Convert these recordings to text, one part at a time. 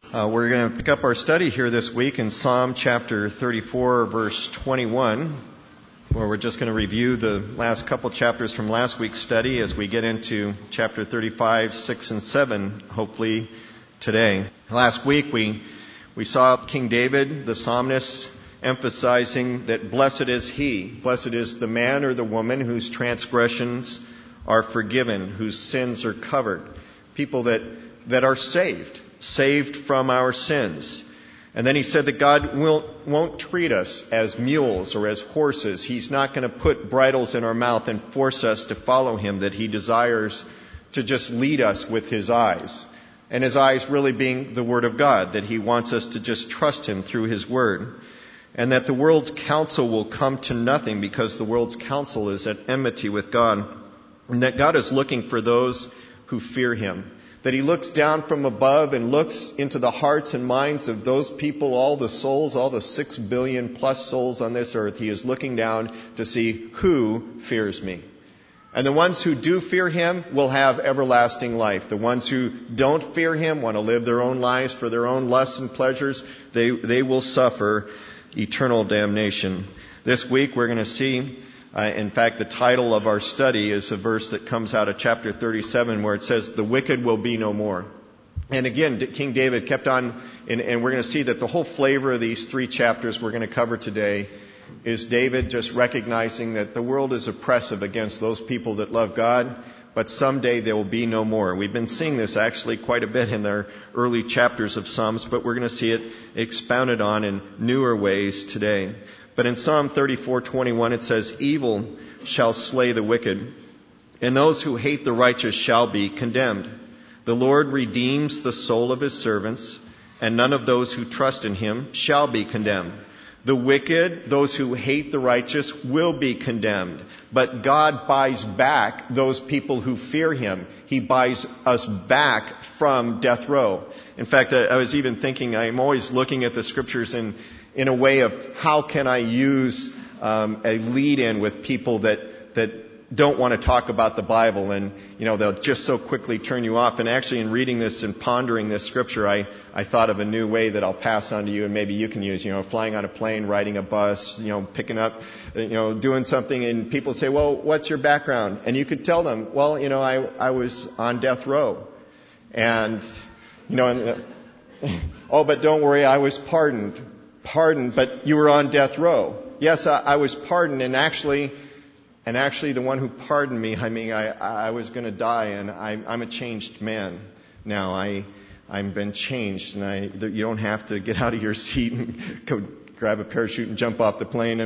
We're going to pick up our study here this week in Psalm chapter 34, verse 21, where we're just going to review the last couple chapters from last week's study as we get into chapter 35, 6, and 7, hopefully today. Last week we saw King David, the psalmist, emphasizing that blessed is he, blessed is the man or the woman whose transgressions are forgiven, whose sins are covered, people that are saved from our sins. And then he said that God won't treat us as mules or as horses. He's not going to put bridles in our mouth and force us to follow him, that he desires to just lead us with his eyes. And his eyes really being the Word of God, that he wants us to just trust him through his Word. And that the world's counsel will come to nothing because the world's counsel is at enmity with God. And that God is looking for those who fear him. That he looks down from above and looks into the hearts and minds of those people, all the souls, all the 6 billion plus souls on this earth. He is looking down to see who fears me. And the ones who do fear him will have everlasting life. The ones who don't fear him, want to live their own lives for their own lusts and pleasures, they will suffer eternal damnation. This week we're going to see, in fact, the title of our study is a verse that comes out of chapter 37 where it says, the wicked will be no more. And again, King David kept on, and we're going to see that the whole flavor of these 3 chapters we're going to cover today is David just recognizing that the world is oppressive against those people that love God, but someday there will be no more. We've been seeing this actually quite a bit in their early chapters of Psalms, but we're going to see it expounded on in newer ways today. But in Psalm 34:21 it says, evil shall slay the wicked, and those who hate the righteous shall be condemned. The Lord redeems the soul of his servants, and none of those who trust in him shall be condemned. The wicked, those who hate the righteous, will be condemned. But God buys back those people who fear him. He buys us back from death row. In fact, I was even thinking, I'm always looking at the scriptures in a way of how can I use a lead-in with people that don't want to talk about the Bible, and they'll just so quickly turn you off. And actually, in reading this and pondering this scripture, I thought of a new way that I'll pass on to you, and maybe you can use. Flying on a plane, riding a bus, picking up, doing something, and people say, "Well, what's your background?" And you could tell them, "Well, I was on death row," and oh, but don't worry, I was pardoned, but you were on death row. Yes, I was pardoned, and actually, the one who pardoned me, I was going to die, and I'm a changed man now. I've been changed, and you don't have to get out of your seat and go grab a parachute and jump off the plane.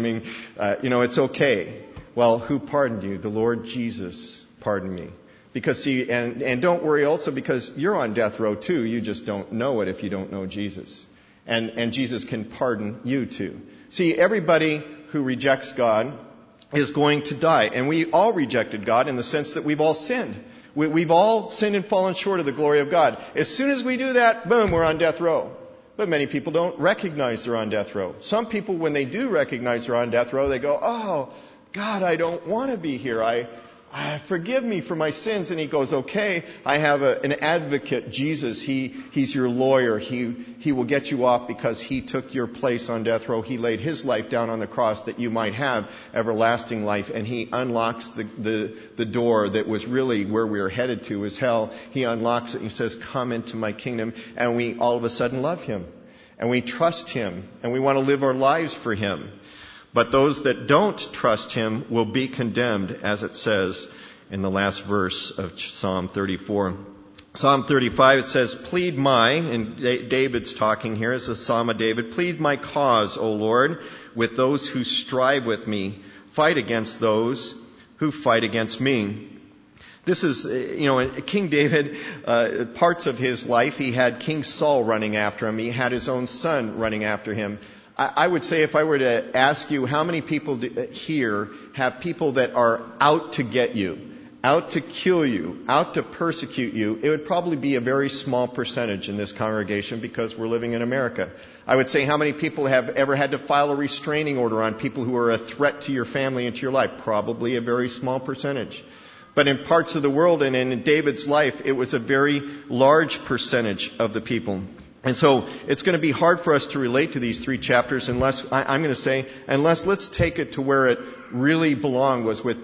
It's okay. Well, who pardoned you? The Lord Jesus pardoned me. Because and don't worry also, because you're on death row too. You just don't know it if you don't know Jesus. And Jesus can pardon you too. See, everybody who rejects God is going to die. And we all rejected God in the sense that we've all sinned. We've all sinned and fallen short of the glory of God. As soon as we do that, boom, we're on death row. But many people don't recognize they're on death row. Some people, when they do recognize they're on death row, they go, oh, God, I don't want to be here. Forgive me for my sins. And he goes, okay, I have an advocate, Jesus. He's your lawyer. He will get you off because he took your place on death row. He laid his life down on the cross that you might have everlasting life. And he unlocks the door that was really where we were headed to, is hell. He unlocks it and he says, come into my kingdom. And we all of a sudden love him. And we trust him. And we want to live our lives for him. But those that don't trust him will be condemned, as it says in the last verse of Psalm 34. Psalm 35, it says, plead and David's talking here, it's a psalm of David, plead my cause, O Lord, with those who strive with me. Fight against those who fight against me. This is, King David, parts of his life, he had King Saul running after him. He had his own son running after him. I would say, if I were to ask you how many people here have people that are out to get you, out to kill you, out to persecute you, it would probably be a very small percentage in this congregation because we're living in America. I would say, how many people have ever had to file a restraining order on people who are a threat to your family and to your life? Probably a very small percentage. But in parts of the world and in David's life, it was a very large percentage of the people. And so it's going to be hard for us to relate to these three chapters unless let's take it to where it really belonged, was with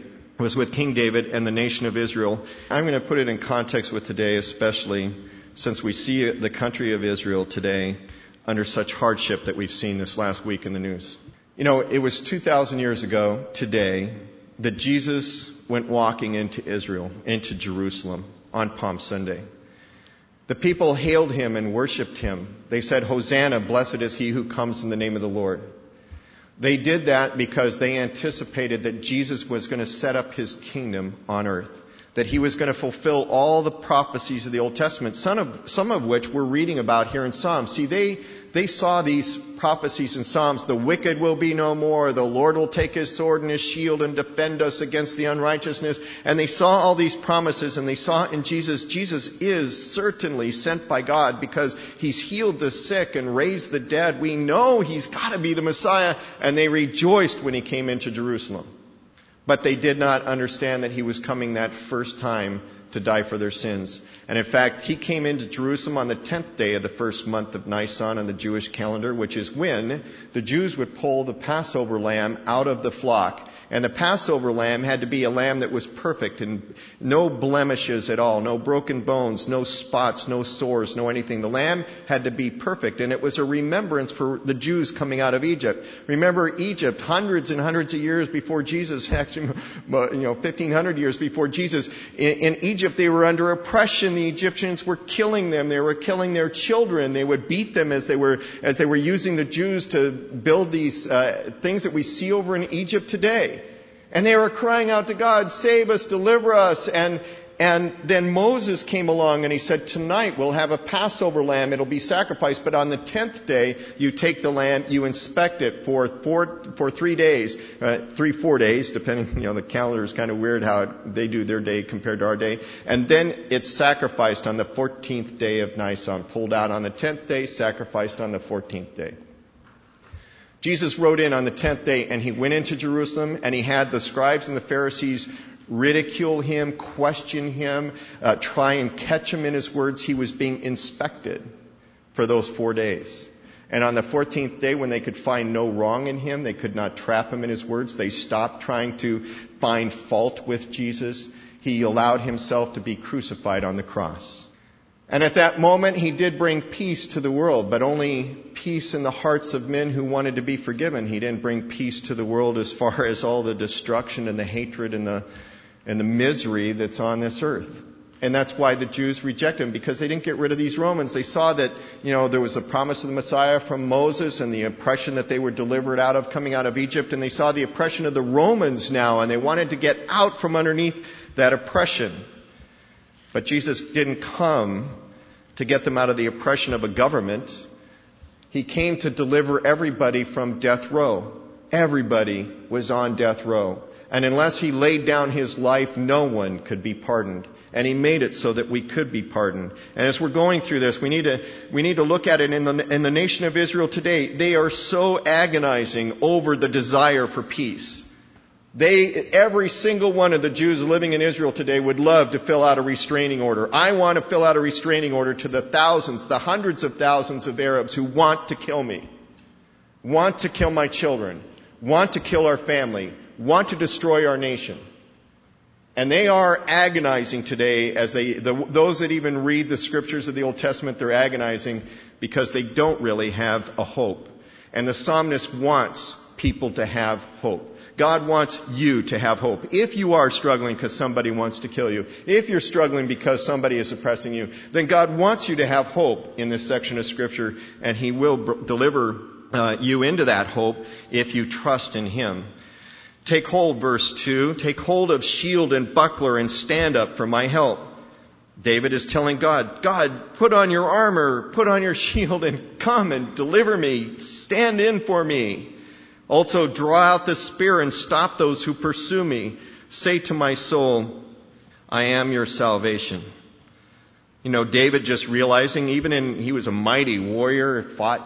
King David and the nation of Israel. I'm going to put it in context with today, especially since we see the country of Israel today under such hardship that we've seen this last week in the news. It was 2,000 years ago today that Jesus went walking into Israel, into Jerusalem on Palm Sunday. The people hailed him and worshiped him. They said, "Hosanna, blessed is he who comes in the name of the Lord." They did that because they anticipated that Jesus was going to set up his kingdom on earth, that he was going to fulfill all the prophecies of the Old Testament, some of which we're reading about here in Psalms. See, they saw these prophecies in Psalms. The wicked will be no more. The Lord will take his sword and his shield and defend us against the unrighteousness. And they saw all these promises, and they saw in Jesus is certainly sent by God because he's healed the sick and raised the dead. We know he's got to be the Messiah. And they rejoiced when he came into Jerusalem. But they did not understand that he was coming that first time to die for their sins. And in fact, he came into Jerusalem on the 10th day of the first month of Nisan on the Jewish calendar, which is when the Jews would pull the Passover lamb out of the flock. And the Passover lamb had to be a lamb that was perfect and no blemishes at all, no broken bones, no spots, no sores, no anything. The lamb had to be perfect, and it was a remembrance for the Jews coming out of Egypt. Remember Egypt, hundreds and hundreds of years before Jesus, actually, 1,500 years before Jesus. In Egypt, they were under oppression. The Egyptians were killing them. They were killing their children. They would beat them as they were using the Jews to build these things that we see over in Egypt today. And they were crying out to God, "Save us, deliver us." And then Moses came along and he said, "Tonight we'll have a Passover lamb. It'll be sacrificed. But on the 10th day, you take the lamb, you inspect it for 3 days, 4 days, depending, the calendar is kind of weird how they do their day compared to our day. And then it's sacrificed on the 14th day of Nisan, pulled out on the 10th day, sacrificed on the 14th day. Jesus rode in on the 10th day, and he went into Jerusalem, and he had the scribes and the Pharisees ridicule him, question him, try and catch him in his words. He was being inspected for those 4 days. And on the 14th day, when they could find no wrong in him, they could not trap him in his words, they stopped trying to find fault with Jesus. He allowed himself to be crucified on the cross. And at that moment, he did bring peace to the world, but only peace in the hearts of men who wanted to be forgiven. He didn't bring peace to the world as far as all the destruction and the hatred and the misery that's on this earth. And that's why the Jews rejected him, because they didn't get rid of these Romans. They saw that, there was a promise of the Messiah from Moses and the oppression that they were delivered out of coming out of Egypt. And they saw the oppression of the Romans now, and they wanted to get out from underneath that oppression. But Jesus didn't come to get them out of the oppression of a government. He came to deliver everybody from death row. Everybody was on death row. And unless he laid down his life, no one could be pardoned. And he made it so that we could be pardoned. And as we're going through this, we need to look at it in the nation of Israel today. They are so agonizing over the desire for peace. Every single one of the Jews living in Israel today would love to fill out a restraining order. I want to fill out a restraining order to the thousands, the hundreds of thousands of Arabs who want to kill me, want to kill my children, want to kill our family, want to destroy our nation. And they are agonizing today as those that even read the scriptures of the Old Testament, they're agonizing because they don't really have a hope. And the psalmist wants people to have hope. God wants you to have hope. If you are struggling because somebody wants to kill you, if you're struggling because somebody is oppressing you, then God wants you to have hope in this section of Scripture, and He will deliver you into that hope if you trust in Him. Take hold, verse 2, take hold of shield and buckler and stand up for my help. David is telling God, God, put on your armor, put on your shield and come and deliver me. Stand in for me. Also, draw out the spear and stop those who pursue me. Say to my soul, I am your salvation. David just realizing, he was a mighty warrior, fought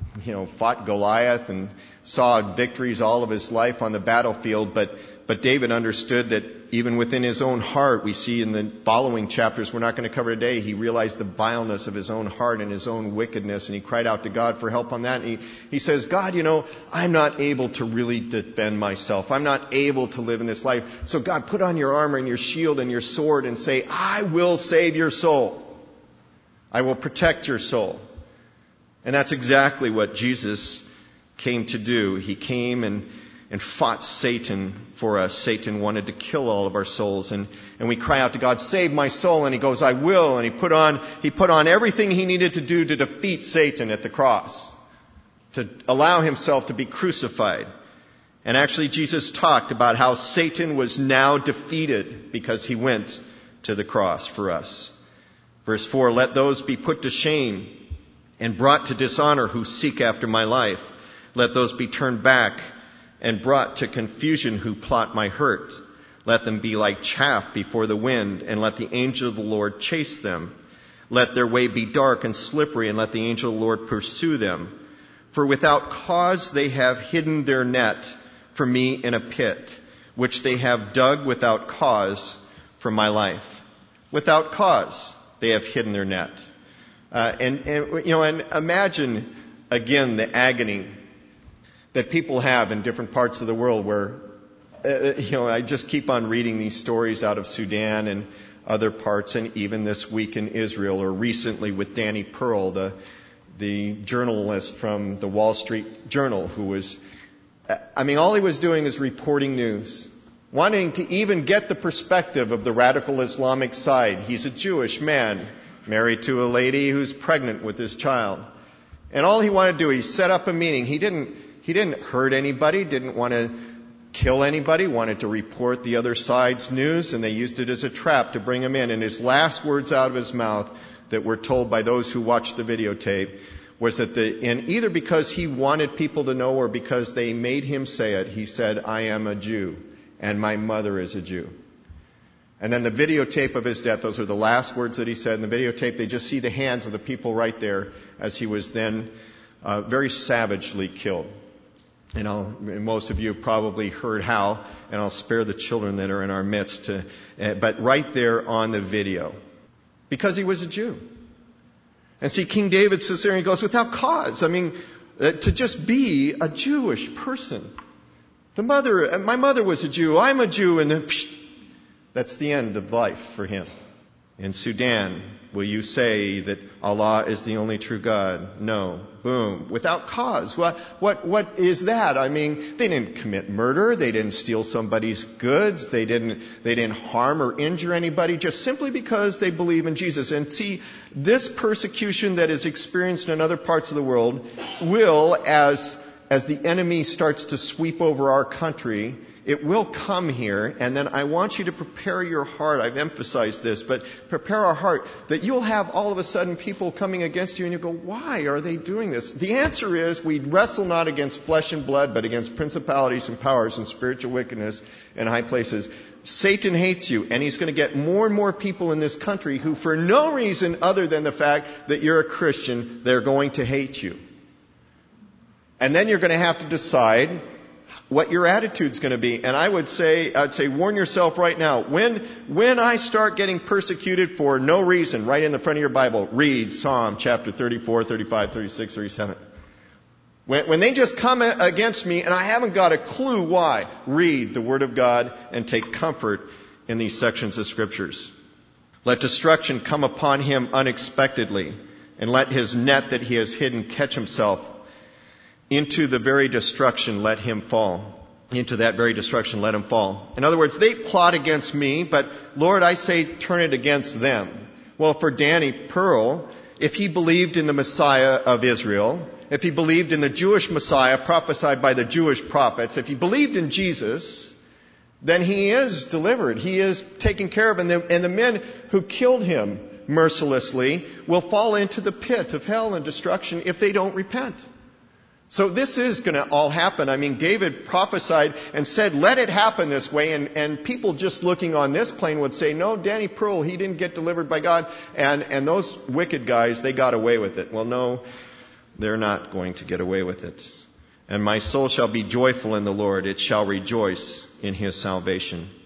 Goliath and saw victories all of his life on the battlefield. But David understood that even within his own heart, we see in the following chapters we're not going to cover today, he realized the vileness of his own heart and his own wickedness, and he cried out to God for help on that. And he says, God, I'm not able to really defend myself. I'm not able to live in this life. So God, put on your armor and your shield and your sword and say, I will save your soul. I will protect your soul. And that's exactly what Jesus came to do. He came and fought Satan for us. Satan wanted to kill all of our souls. And we cry out to God, save my soul. And he goes, I will. And he put on everything he needed to do to defeat Satan at the cross, to allow himself to be crucified. And actually Jesus talked about how Satan was now defeated because he went to the cross for us. Verse 4, let those be put to shame and brought to dishonor who seek after my life. Let those be turned back and brought to confusion who plot my hurt. Let them be like chaff before the wind, and let the angel of the Lord chase them. Let their way be dark and slippery, and let the angel of the Lord pursue them. For without cause they have hidden their net for me in a pit, which they have dug without cause for my life. Without cause they have hidden their net. And imagine again the agony that people have in different parts of the world where, I just keep on reading these stories out of Sudan and other parts, and even this week in Israel, or recently with Danny Pearl, the journalist from the Wall Street Journal, who was, all he was doing is reporting news, wanting to even get the perspective of the radical Islamic side. He's a Jewish man, married to a lady who's pregnant with his child. And all he wanted to do, he set up a meeting. He didn't hurt anybody, didn't want to kill anybody, wanted to report the other side's news, and they used it as a trap to bring him in. And his last words out of his mouth that were told by those who watched the videotape was that and either because he wanted people to know or because they made him say it, he said, I am a Jew, and my mother is a Jew. And then the videotape of his death, those were the last words that he said. In the videotape, they just see the hands of the people right there as he was then very savagely killed. And most of you have probably heard how, and I'll spare the children that are in our midst, but right there on the video, because he was a Jew. And see, King David says there, and he goes, without cause. To just be a Jewish person. My mother was a Jew, I'm a Jew, and then that's the end of life for him. In Sudan, will you say that Allah is the only true God? No. Boom. Without cause. What is that? They didn't commit murder. They didn't steal somebody's goods. They didn't harm or injure anybody just simply because they believe in Jesus. And see, this persecution that is experienced in other parts of the world will, as the enemy starts to sweep over our country, it will come here, and then I want you to prepare your heart. I've emphasized this, but prepare our heart that you'll have all of a sudden people coming against you and you go, why are they doing this? The answer is we wrestle not against flesh and blood, but against principalities and powers and spiritual wickedness in high places. Satan hates you, and he's going to get more and more people in this country who, for no reason other than the fact that you're a Christian, they're going to hate you. And then you're going to have to decide what your attitude's going to be. And I'd say, warn yourself right now. When I start getting persecuted for no reason, right in the front of your Bible, read Psalm chapter 34, 35, 36, 37. When they just come against me and I haven't got a clue why, read the Word of God and take comfort in these sections of Scriptures. Let destruction come upon him unexpectedly, and let his net that he has hidden catch himself. Into the very destruction let him fall. Into that very destruction let him fall. In other words, they plot against me, but Lord, I say turn it against them. Well, for Danny Pearl, if he believed in the Messiah of Israel, if he believed in the Jewish Messiah prophesied by the Jewish prophets, if he believed in Jesus, then he is delivered. He is taken care of. And the men who killed him mercilessly will fall into the pit of hell and destruction if they don't repent. So this is going to all happen. David prophesied and said, let it happen this way. And people just looking on this plane would say, no, Danny Pearl, he didn't get delivered by God. And those wicked guys, they got away with it. Well, no, they're not going to get away with it. And my soul shall be joyful in the Lord. It shall rejoice in his salvation.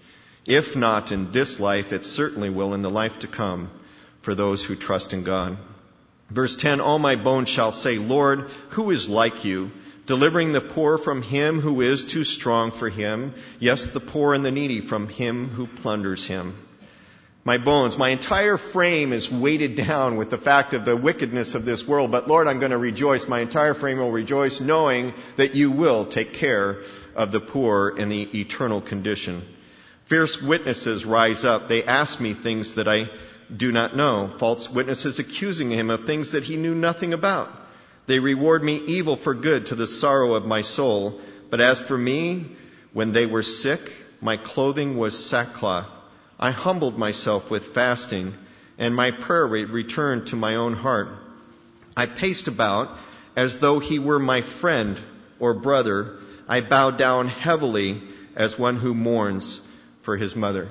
If not in this life, it certainly will in the life to come for those who trust in God. Verse 10, all my bones shall say, Lord, who is like you, delivering the poor from him who is too strong for him, yes, the poor and the needy from him who plunders him. My bones, my entire frame is weighted down with the fact of the wickedness of this world. But Lord, I'm going to rejoice. My entire frame will rejoice knowing that you will take care of the poor in the eternal condition. Fierce witnesses rise up. They ask me things that I do not know. False witnesses accusing him of things that he knew nothing about. They reward me evil for good to the sorrow of my soul. But as for me, when they were sick, my clothing was sackcloth. I humbled myself with fasting, and my prayer returned to my own heart. I paced about as though he were my friend or brother. I bowed down heavily as one who mourns for his mother.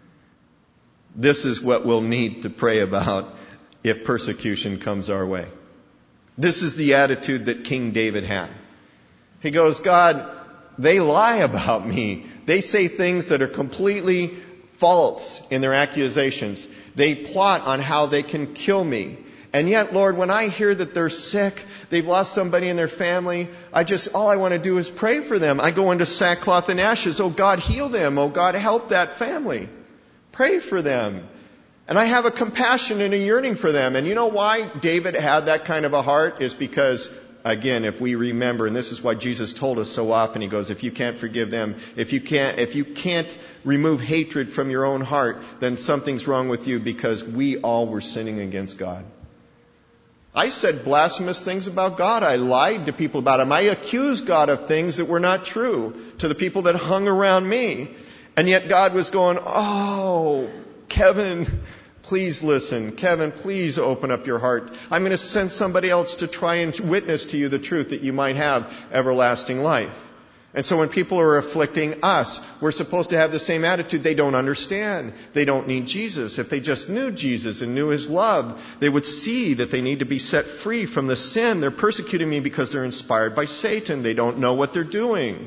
This is what we'll need to pray about if persecution comes our way. This is the attitude that King David had. He goes, God, they lie about me. They say things that are completely false in their accusations. They plot on how they can kill me. And yet, Lord, when I hear that they're sick, they've lost somebody in their family, all I want to do is pray for them. I go into sackcloth and ashes. Oh, God, heal them. Oh, God, help that family. Pray for them. And I have a compassion and a yearning for them. And you know why David had that kind of a heart? Is because, again, if we remember, and this is why Jesus told us so often, he goes, if you can't forgive them, if you can't remove hatred from your own heart, then something's wrong with you, because we all were sinning against God. I said blasphemous things about God. I lied to people about him. I accused God of things that were not true to the people that hung around me. And yet God was going, oh, Kevin, please listen. Kevin, please open up your heart. I'm going to send somebody else to try and witness to you the truth that you might have everlasting life. And so when people are afflicting us, we're supposed to have the same attitude. They don't understand. They don't need Jesus. If they just knew Jesus and knew his love, they would see that they need to be set free from the sin. They're persecuting me because they're inspired by Satan. They don't know what they're doing.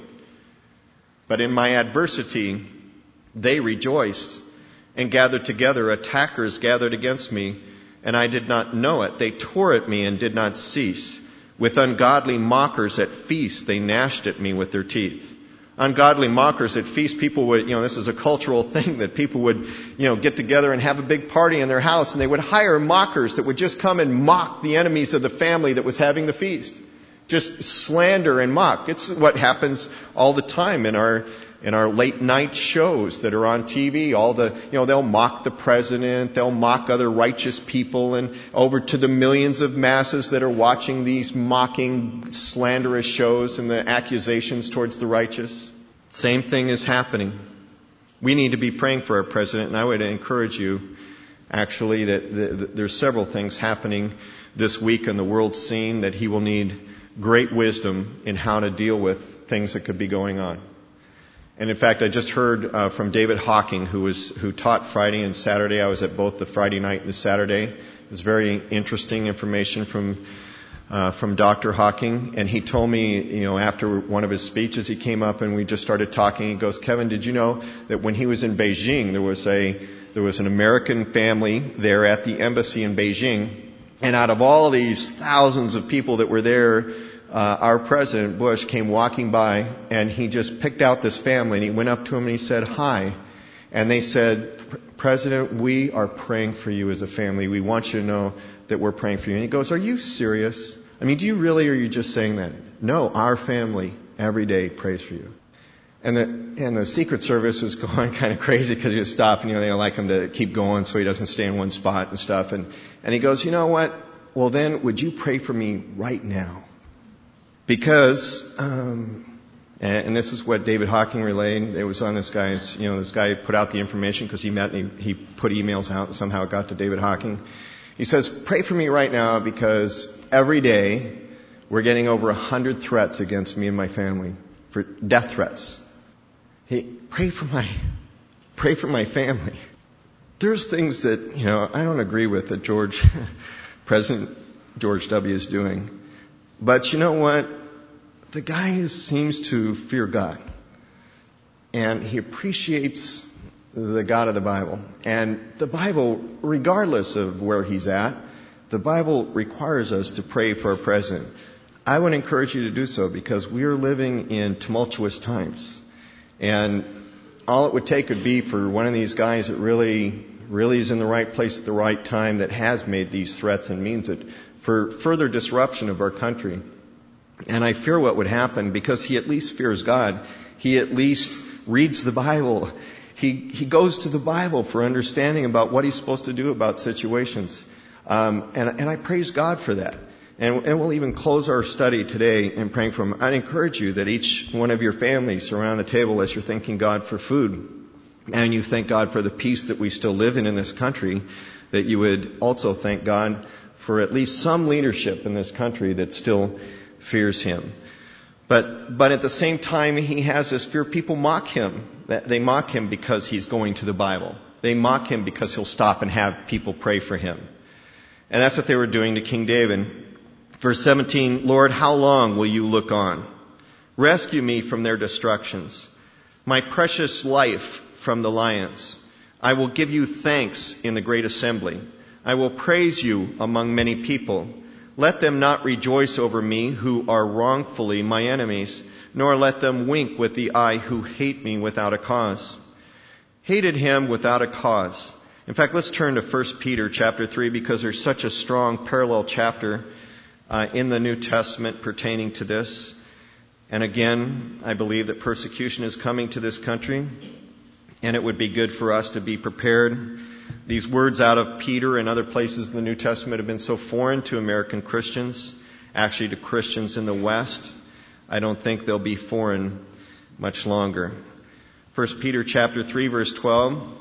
But in my adversity, they rejoiced and gathered together. Attackers gathered against me, and I did not know it. They tore at me and did not cease. With ungodly mockers at feasts, they gnashed at me with their teeth. Ungodly mockers at feasts, people would, this is a cultural thing that people would, get together and have a big party in their house, and they would hire mockers that would just come and mock the enemies of the family that was having the feast. Just slander and mock. It's what happens all the time in our late night shows that are on TV. They'll mock the president, they'll mock other righteous people, and over to the millions of masses that are watching these mocking, slanderous shows and the accusations towards the righteous. Same thing is happening. We need to be praying for our president, and I would encourage you, actually, that there's several things happening this week in the world scene that he will need great wisdom in how to deal with things that could be going on. And in fact, I just heard from David Hawking, who taught Friday and Saturday. I was at both the Friday night and the Saturday. It was very interesting information from Dr. Hawking. And he told me, after one of his speeches, he came up and we just started talking. He goes, Kevin, did you know that when he was in Beijing, there was an American family there at the embassy in Beijing, and out of all these thousands of people that were there, our President Bush came walking by, and he just picked out this family, and he went up to him and he said, hi. And they said, President, we are praying for you as a family. We want you to know that we're praying for you. And he goes, are you serious? I mean, do you really, or are you just saying that? No, our family every day prays for you. And the Secret Service was going kind of crazy because he would stop, and they like him to keep going so he doesn't stay in one spot and stuff. And he goes, you know what? Well, then, would you pray for me right now? Because, and this is what David Hawking relayed. It was on this guy's, this guy put out the information because he met and he put emails out, and somehow it got to David Hawking. He says, pray for me right now because every day we're getting over 100 threats against me and my family, for death threats. Pray for my family. There's things that, I don't agree with that President George W. is doing. But you know what? The guy seems to fear God. And he appreciates the God of the Bible. And the Bible, regardless of where he's at, the Bible requires us to pray for our president. I would encourage you to do so because we are living in tumultuous times. And all it would take would be for one of these guys that really is in the right place at the right time, that has made these threats and means it, for further disruption of our country. And I fear what would happen, because he at least fears God. He at least reads the Bible. He goes to the Bible for understanding about what he's supposed to do about situations. And I praise God for that. And we'll even close our study today in praying for him. I'd encourage you that each one of your families around the table, as you're thanking God for food, and you thank God for the peace that we still live in this country, that you would also thank God for at least some leadership in this country that still fears him. But at the same time, he has this fear. People mock him. They mock him because he's going to the Bible. They mock him because he'll stop and have people pray for him. And that's what they were doing to King David. Verse 17, Lord, how long will you look on? Rescue me from their destructions, my precious life from the lions. I will give you thanks in the great assembly. I will praise you among many people. Let them not rejoice over me who are wrongfully my enemies, nor let them wink with the eye who hate me without a cause. Hated him without a cause. In fact, let's turn to 1 Peter chapter 3, because there's such a strong parallel chapter in the New Testament pertaining to this. And again, I believe that persecution is coming to this country, and it would be good for us to be prepared. These words out of Peter and other places in the New Testament have been so foreign to American Christians, actually to Christians in the West. I don't think they'll be foreign much longer. 1 Peter chapter 3, verse 12,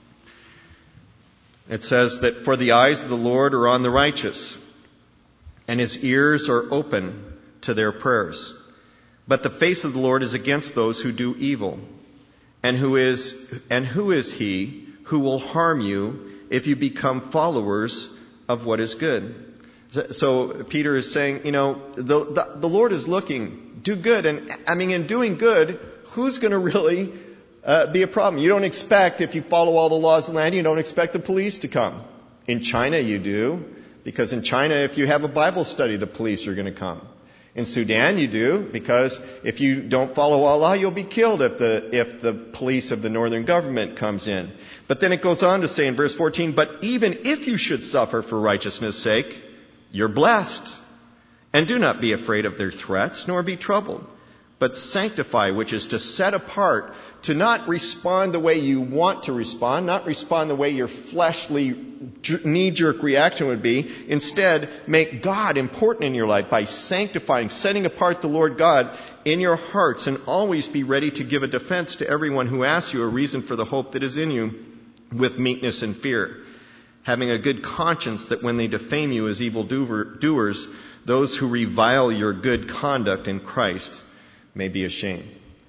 it says that for the eyes of the Lord are on the righteous, and his ears are open to their prayers. But the face of the Lord is against those who do evil. And who is he who will harm you if you become followers of what is good? So Peter is saying, the Lord is looking, do good. And in doing good, who's going to really be a problem? You don't expect, if you follow all the laws of the land, you don't expect the police to come. In China you do, because in China, if you have a Bible study, the police are going to come. In Sudan you do, because if you don't follow Allah, you'll be killed if the police of the northern government comes in. But then it goes on to say in verse 14, but even if you should suffer for righteousness' sake, you're blessed. And do not be afraid of their threats, nor be troubled. But sanctify, which is to set apart, to not respond the way you want to respond, not respond the way your fleshly knee-jerk reaction would be. Instead, make God important in your life by sanctifying, setting apart the Lord God in your hearts, and always be ready to give a defense to everyone who asks you a reason for the hope that is in you, with meekness and fear, having a good conscience that when they defame you as evildoers, those who revile your good conduct in Christ may be ashamed.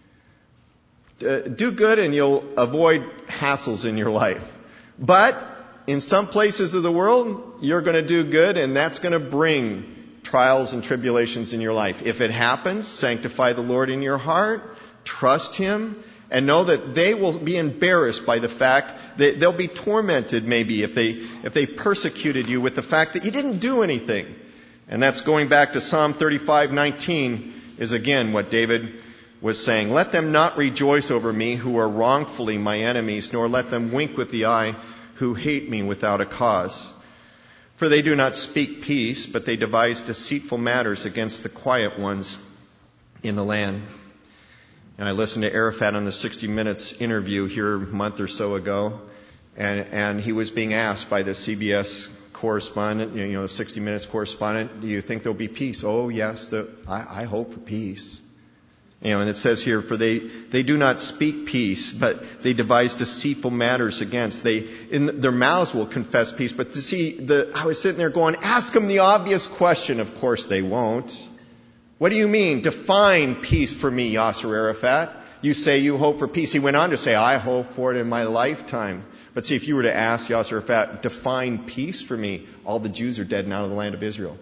Do good and you'll avoid hassles in your life. But in some places of the world, you're going to do good, and that's going to bring trials and tribulations in your life. If it happens, sanctify the Lord in your heart, trust him, and know that they will be embarrassed by the fact that they'll be tormented maybe if they persecuted you with the fact that you didn't do anything. And that's going back to Psalm 35:19 is again what David was saying. Let them not rejoice over me who are wrongfully my enemies, nor let them wink with the eye who hate me without a cause. For they do not speak peace, but they devise deceitful matters against the quiet ones in the land. And I listened to Arafat on the 60 Minutes interview here a month or so ago, and he was being asked by the CBS correspondent, 60 Minutes correspondent, do you think there'll be peace? Oh, yes, I hope for peace. And it says here, for they do not speak peace, but they devise deceitful matters against. In their mouths will confess peace. But I was sitting there going, ask them the obvious question. Of course they won't. What do you mean? Define peace for me, Yasser Arafat. You say you hope for peace. He went on to say, I hope for it in my lifetime. But see, if you were to ask Yasser Arafat, define peace for me, all the Jews are dead and out of the land of Israel.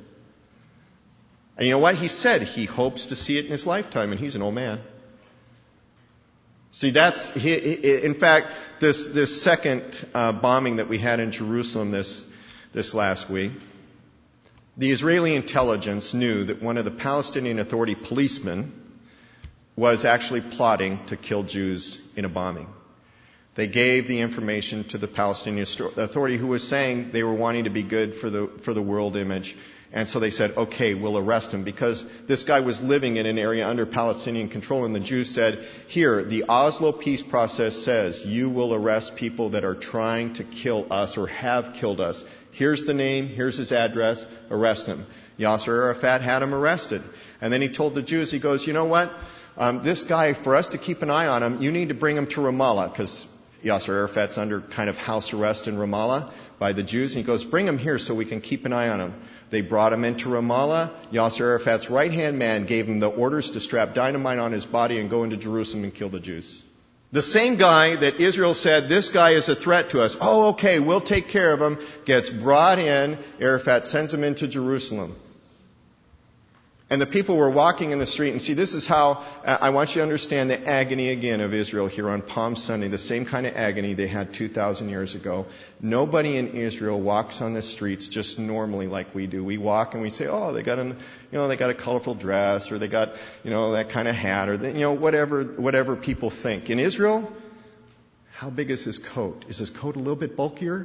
And you know what? He said he hopes to see it in his lifetime, and he's an old man. See, in fact, this second bombing that we had in Jerusalem this last week, the Israeli intelligence knew that one of the Palestinian Authority policemen was actually plotting to kill Jews in a bombing. They gave the information to the Palestinian Authority, who was saying they were wanting to be good for the world image. And so they said, okay, we'll arrest him, because this guy was living in an area under Palestinian control, and the Jews said, here, the Oslo peace process says you will arrest people that are trying to kill us or have killed us. Here's the name, here's his address, arrest him. Yasser Arafat had him arrested. And then he told the Jews, he goes, you know what, this guy, for us to keep an eye on him, you need to bring him to Ramallah, because Yasser Arafat's under kind of house arrest in Ramallah by the Jews. And he goes, bring him here so we can keep an eye on him. They brought him into Ramallah. Yasser Arafat's right-hand man gave him the orders to strap dynamite on his body and go into Jerusalem and kill the Jews. The same guy that Israel said, this guy is a threat to us. Oh, okay, we'll take care of him. Gets brought in. Arafat sends him into Jerusalem. And the people were walking in the street. And see, this is how I want you to understand the agony again of Israel here on Palm Sunday, the same kind of agony they had 2,000 years ago. Nobody in Israel walks on the streets just normally like we do. We walk and we say, oh, they got a colorful dress, or they got, that kind of hat, or whatever people think. In Israel, how big is his coat? Is his coat a little bit bulkier?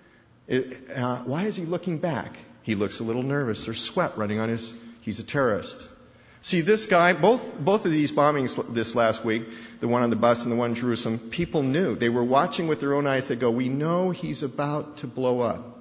Why is he looking back? He looks a little nervous. There's sweat running on he's a terrorist. See, this guy, both of these bombings this last week, the one on the bus and the one in Jerusalem, people knew. They were watching with their own eyes. They go, we know he's about to blow up.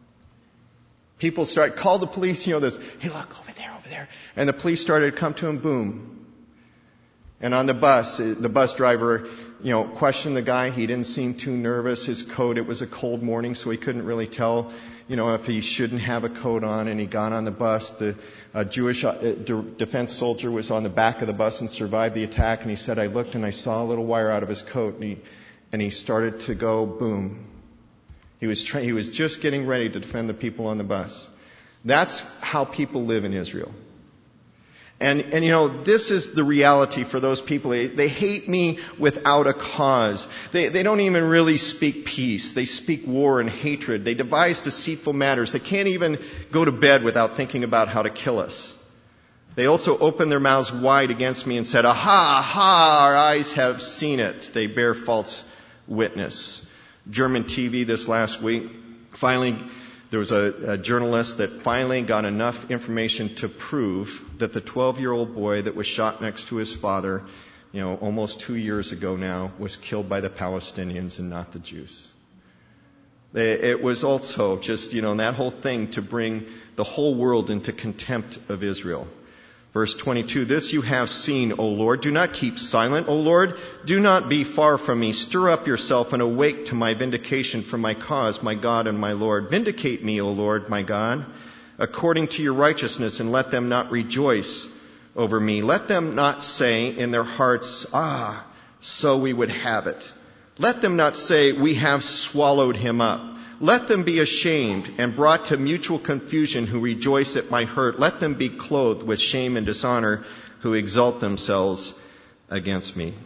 People call the police, there's, hey, look, over there. And the police started to come to him, boom. And on the bus driver, questioned the guy. He didn't seem too nervous. His coat, it was a cold morning, so he couldn't really tell, if he shouldn't have a coat on. And he got on the bus. The Jewish defense soldier was on the back of the bus and survived the attack. And he said, I looked and I saw a little wire out of his coat. And he started to go, boom. He was just getting ready to defend the people on the bus. That's how people live in Israel. And this is the reality for those people. They hate me without a cause. They don't even really speak peace. They speak war and hatred. They devise deceitful matters. They can't even go to bed without thinking about how to kill us. They also opened their mouths wide against me and said, aha, our eyes have seen it. They bear false witness. German TV this last week, finally, there was a journalist that finally got enough information to prove that the 12-year-old boy that was shot next to his father, almost 2 years ago now, was killed by the Palestinians and not the Jews. It was also just, that whole thing to bring the whole world into contempt of Israel. Verse 22, this you have seen, O Lord. Do not keep silent, O Lord. Do not be far from me. Stir up yourself and awake to my vindication for my cause, my God and my Lord. Vindicate me, O Lord, my God, according to your righteousness, and let them not rejoice over me. Let them not say in their hearts, so we would have it. Let them not say, we have swallowed him up. Let them be ashamed and brought to mutual confusion who rejoice at my hurt. Let them be clothed with shame and dishonor who exalt themselves against me.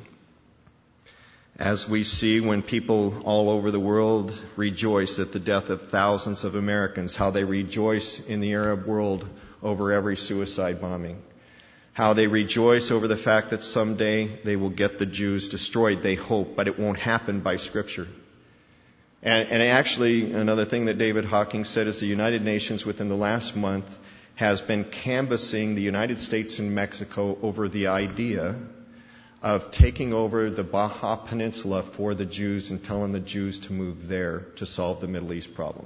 As we see when people all over the world rejoice at the death of thousands of Americans, how they rejoice in the Arab world over every suicide bombing, how they rejoice over the fact that someday they will get the Jews destroyed, they hope, but it won't happen by Scripture. And actually, another thing that David Hawkins said is the United Nations within the last month has been canvassing the United States and Mexico over the idea of taking over the Baja Peninsula for the Jews and telling the Jews to move there to solve the Middle East problem.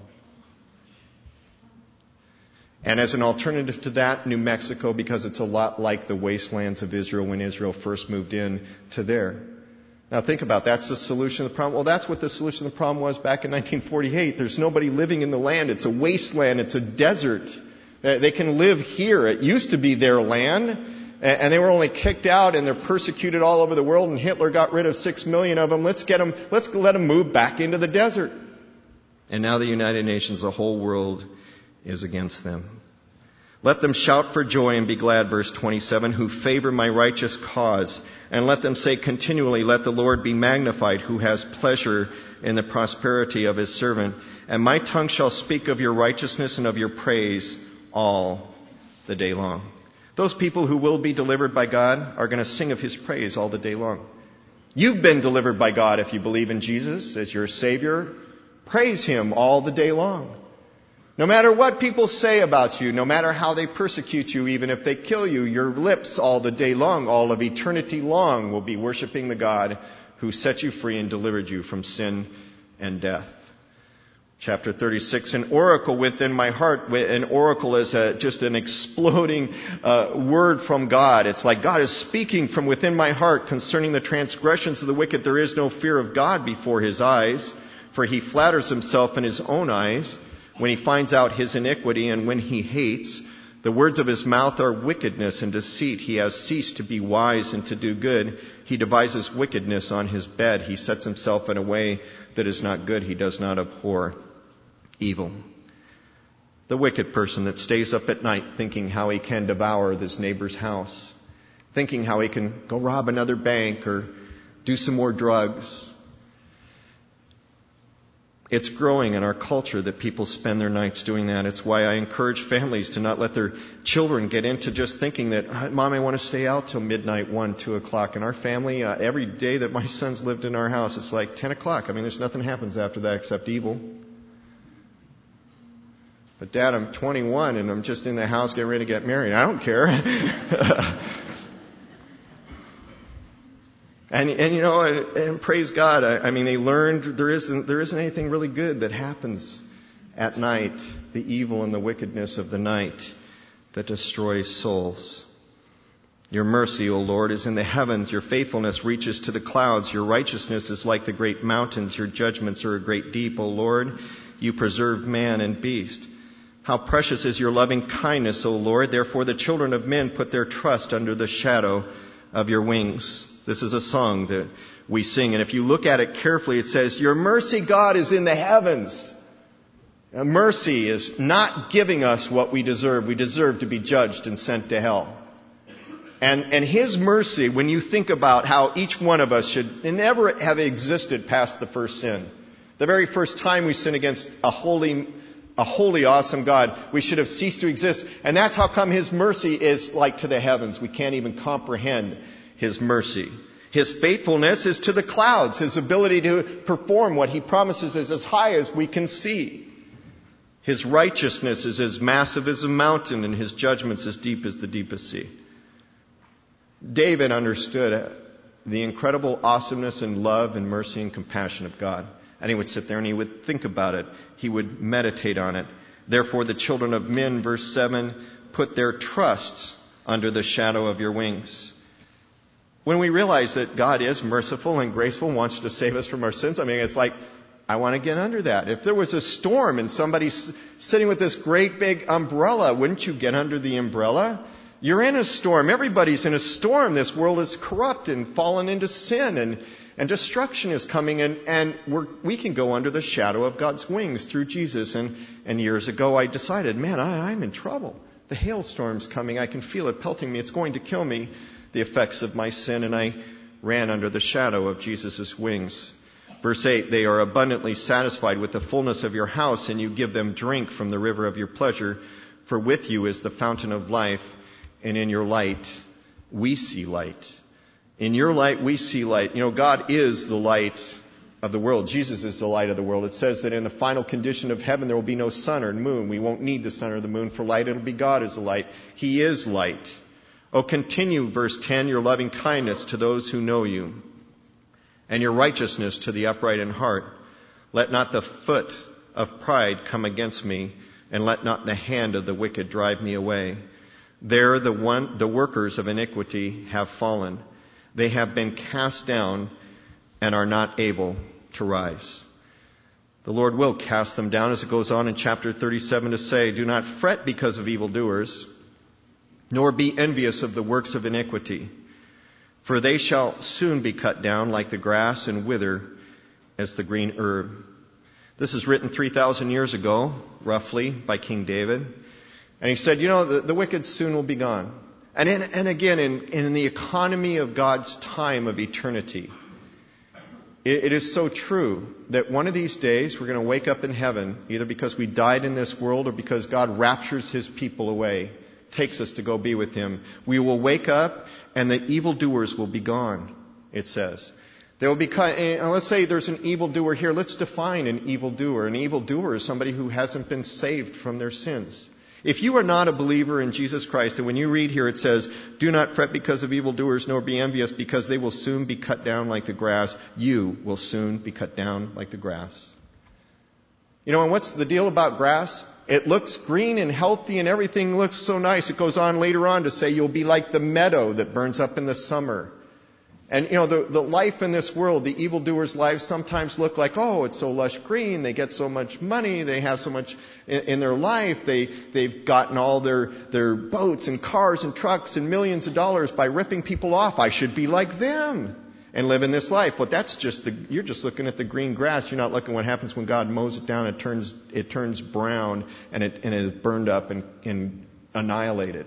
And as an alternative to that, New Mexico, because it's a lot like the wastelands of Israel when Israel first moved in, to there. Now think about it. That's the solution to the problem. Well, that's what the solution to the problem was back in 1948. There's nobody living in the land. It's a wasteland. It's a desert. They can live here. It used to be their land, and they were only kicked out, and they're persecuted all over the world, and Hitler got rid of 6 million of them. Let's let them move back into the desert. And now the United Nations, the whole world, is against them. Let them shout for joy and be glad, verse 27, who favor my righteous cause. And let them say continually, let the Lord be magnified, who has pleasure in the prosperity of his servant. And my tongue shall speak of your righteousness and of your praise all the day long. Those people who will be delivered by God are going to sing of his praise all the day long. You've been delivered by God if you believe in Jesus as your Savior. Praise him all the day long. No matter what people say about you, no matter how they persecute you, even if they kill you, your lips all the day long, all of eternity long, will be worshiping the God who set you free and delivered you from sin and death. Chapter 36, an oracle within my heart. An oracle is just an exploding word from God. It's like God is speaking from within my heart concerning the transgressions of the wicked. There is no fear of God before his eyes, for he flatters himself in his own eyes. When he finds out his iniquity and when he hates, the words of his mouth are wickedness and deceit. He has ceased to be wise and to do good. He devises wickedness on his bed. He sets himself in a way that is not good. He does not abhor evil. The wicked person that stays up at night thinking how he can devour this neighbor's house, thinking how he can go rob another bank or do some more drugs. It's growing in our culture that people spend their nights doing that. It's why I encourage families to not let their children get into just thinking that, Mom, I want to stay out till midnight, 1, 2 o'clock. In our family, every day that my sons lived in our house, it's like 10 o'clock. I mean, there's nothing happens after that except evil. But Dad, I'm 21 and I'm just in the house getting ready to get married. I don't care. And praise God, I mean, they learned there isn't anything really good that happens at night, the evil and the wickedness of the night that destroys souls. Your mercy, O Lord, is in the heavens. Your faithfulness reaches to the clouds. Your righteousness is like the great mountains. Your judgments are a great deep, O Lord. You preserve man and beast. How precious is your loving kindness, O Lord. Therefore the children of men put their trust under the shadow of your wings. This is a song that we sing. And if you look at it carefully, it says, your mercy, God, is in the heavens. And mercy is not giving us what we deserve. We deserve to be judged and sent to hell. And his mercy, when you think about how each one of us should never have existed past the first sin. The very first time we sin against a holy, awesome God, we should have ceased to exist. And that's how come his mercy is like to the heavens. We can't even comprehend his mercy. His faithfulness is to the clouds. His ability to perform what he promises is as high as we can see. His righteousness is as massive as a mountain, and his judgments as deep as the deepest sea. David understood the incredible awesomeness and love and mercy and compassion of God. And he would sit there and he would think about it. He would meditate on it. Therefore, the children of men, verse 7, put their trusts under the shadow of your wings. When we realize that God is merciful and graceful, wants to save us from our sins, I mean, it's like, I want to get under that. If there was a storm and somebody's sitting with this great big umbrella, wouldn't you get under the umbrella? You're in a storm. Everybody's in a storm. This world is corrupt and fallen into sin, and destruction is coming, and we can go under the shadow of God's wings through Jesus. And years ago I decided, man, I'm in trouble. The hailstorm's coming. I can feel it pelting me. It's going to kill me, the effects of my sin. And I ran under the shadow of Jesus' wings. Verse 8, they are abundantly satisfied with the fullness of your house, and you give them drink from the river of your pleasure. For with you is the fountain of life, and in your light we see light. In your light we see light. You know, God is the light of the world. Jesus is the light of the world. It says that in the final condition of heaven there will be no sun or moon. We won't need the sun or the moon for light. It'll be God as the light. He is light. Oh, continue, verse 10, your loving kindness to those who know you, and your righteousness to the upright in heart. Let not the foot of pride come against me, and let not the hand of the wicked drive me away. There the workers of iniquity have fallen. They have been cast down and are not able to rise. The Lord will cast them down, as it goes on in chapter 37 to say, do not fret because of evildoers, nor be envious of the works of iniquity. For they shall soon be cut down like the grass and wither as the green herb. This is written 3,000 years ago, roughly, by King David. And he said, the wicked soon will be gone. And again, in the economy of God's time of eternity, it is so true that one of these days we're going to wake up in heaven, either because we died in this world or because God raptures his people away, takes us to go be with him. We will wake up and the evildoers will be gone, it says. There will be, let's say there's an evildoer here. Let's define an evildoer. An evildoer is somebody who hasn't been saved from their sins. If you are not a believer in Jesus Christ, and when you read here it says, do not fret because of evildoers, nor be envious, because they will soon be cut down like the grass. You will soon be cut down like the grass. And what's the deal about grass? It looks green and healthy and everything looks so nice. It goes on later on to say you'll be like the meadow that burns up in the summer. And, the life in this world, the evildoers' lives sometimes look like, oh, it's so lush green. They get so much money. They have so much in their life. They've gotten all their boats and cars and trucks and millions of dollars by ripping people off. I should be like them and live in this life. But that's you're just looking at the green grass. You're not looking at what happens when God mows it down. It turns brown and it is burned up and annihilated.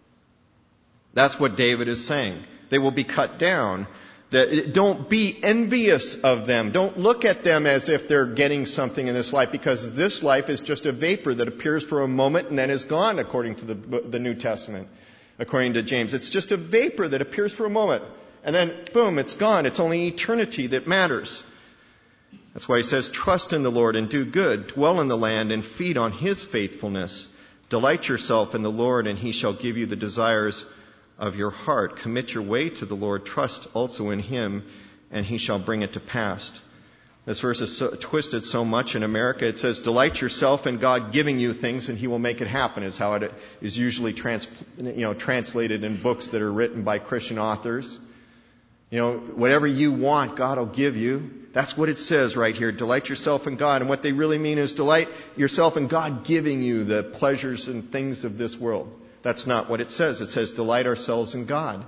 That's what David is saying. They will be cut down. Don't be envious of them. Don't look at them as if they're getting something in this life, because this life is just a vapor that appears for a moment and then is gone, according to the New Testament, according to James. It's just a vapor that appears for a moment and then, boom, it's gone. It's only eternity that matters. That's why he says, trust in the Lord and do good. Dwell in the land and feed on his faithfulness. Delight yourself in the Lord, and he shall give you the desires of your heart. Commit your way to the Lord. Trust also in him, and he shall bring it to pass. This verse is twisted so much in America. It says, delight yourself in God giving you things, and he will make it happen, is how it is usually translated in books that are written by Christian authors. Whatever you want, God will give you. That's what it says right here. Delight yourself in God. And what they really mean is delight yourself in God giving you the pleasures and things of this world. That's not what it says. It says delight ourselves in God.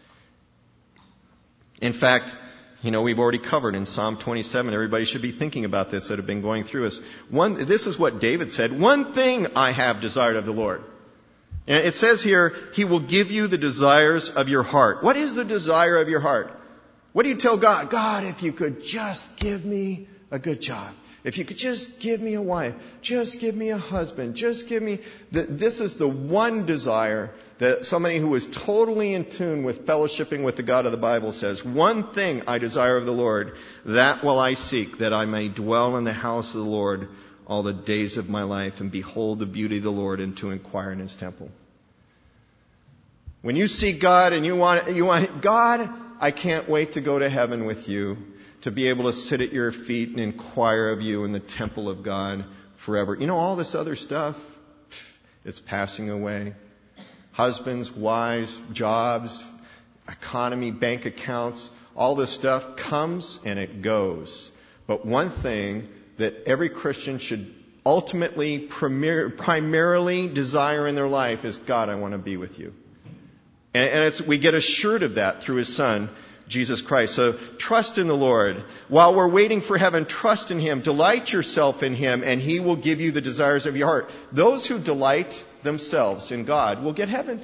In fact, we've already covered in Psalm 27. Everybody should be thinking about this that have been going through us. This is what David said. One thing I have desired of the Lord. And it says here, he will give you the desires of your heart. What is the desire of your heart? What do you tell God? God, if you could just give me a good job. If you could just give me a wife, just give me a husband, just give me... This is the one desire that somebody who is totally in tune with fellowshipping with the God of the Bible says, one thing I desire of the Lord, that will I seek, that I may dwell in the house of the Lord all the days of my life and behold the beauty of the Lord and to inquire in his temple. When you seek God and you want God, I can't wait to go to heaven with you, to be able to sit at your feet and inquire of you in the temple of God forever. All this other stuff, it's passing away. Husbands, wives, jobs, economy, bank accounts, all this stuff comes and it goes. But one thing that every Christian should ultimately, primarily desire in their life is, God, I want to be with you. And we get assured of that through his Son, Jesus Christ. So trust in the Lord. While we're waiting for heaven, trust in him. Delight yourself in him, and he will give you the desires of your heart. Those who delight themselves in God will get heaven.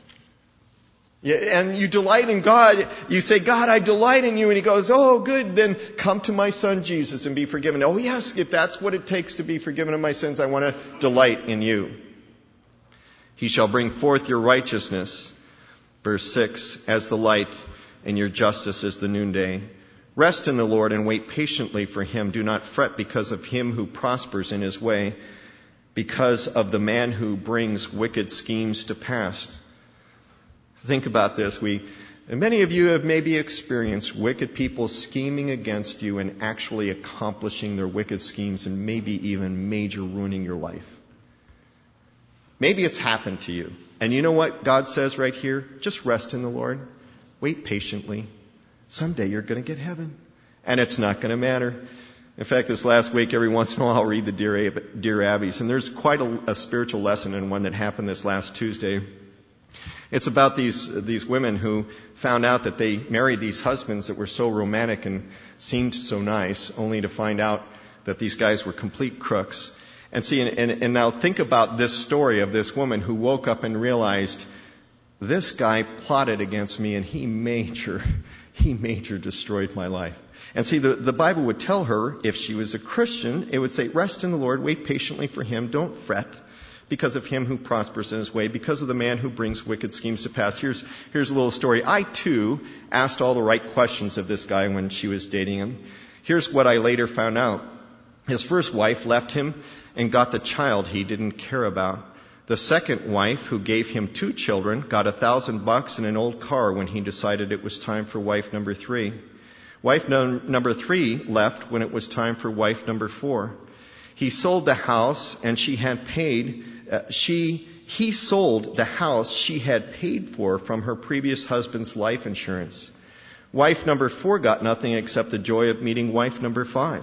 And you delight in God. You say, God, I delight in you. And he goes, oh, good. Then come to my Son Jesus and be forgiven. Oh, yes, if that's what it takes to be forgiven of my sins, I want to delight in you. He shall bring forth your righteousness, verse 6, as the light, and your justice as the noonday. Rest in the Lord and wait patiently for him. Do not fret because of him who prospers in his way, because of the man who brings wicked schemes to pass. Think about this. Many of you have maybe experienced wicked people scheming against you and actually accomplishing their wicked schemes and maybe even major ruining your life. Maybe it's happened to you. And you know what God says right here? Just rest in the Lord. Wait patiently. Someday you're going to get heaven. And it's not going to matter. In fact, this last week, every once in a while, I'll read the Dear Abbeys. And there's quite a spiritual lesson in one that happened this last Tuesday. It's about these women who found out that they married these husbands that were so romantic and seemed so nice, only to find out that these guys were complete crooks. And see, and now think about this story of this woman who woke up and realized, this guy plotted against me and he major destroyed my life. And see, the Bible would tell her, if she was a Christian, it would say, rest in the Lord, wait patiently for him, don't fret because of him who prospers in his way, because of the man who brings wicked schemes to pass. Here's a little story. I, too, asked all the right questions of this guy when she was dating him. Here's what I later found out. His first wife left him and got the child he didn't care about. The second wife, who gave him 2 children, got $1,000 and an old car when he decided it was time for wife number 3. Wife number 3 left when it was time for wife number 4. He sold the house and she had paid, he sold the house she had paid for from her previous husband's life insurance. Wife number 4 got nothing except the joy of meeting wife number 5.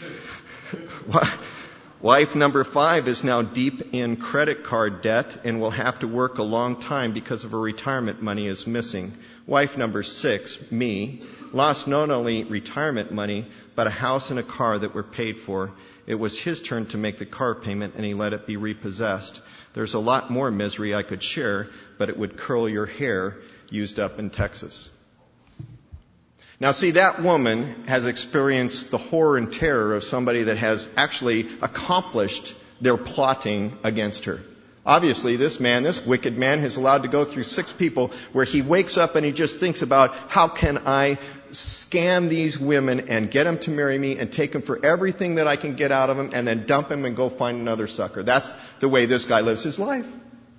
Wife number 5 is now deep in credit card debt and will have to work a long time because of her retirement money is missing. Wife number 6, me, lost not only retirement money, but a house and a car that were paid for. It was his turn to make the car payment and he let it be repossessed. There's a lot more misery I could share, but it would curl your hair, used up in Texas. Now see, that woman has experienced the horror and terror of somebody that has actually accomplished their plotting against her. Obviously, this man, this wicked man, is allowed to go through 6 people where he wakes up and he just thinks about, how can I scam these women and get them to marry me and take them for everything that I can get out of them and then dump him and go find another sucker. That's the way this guy lives his life.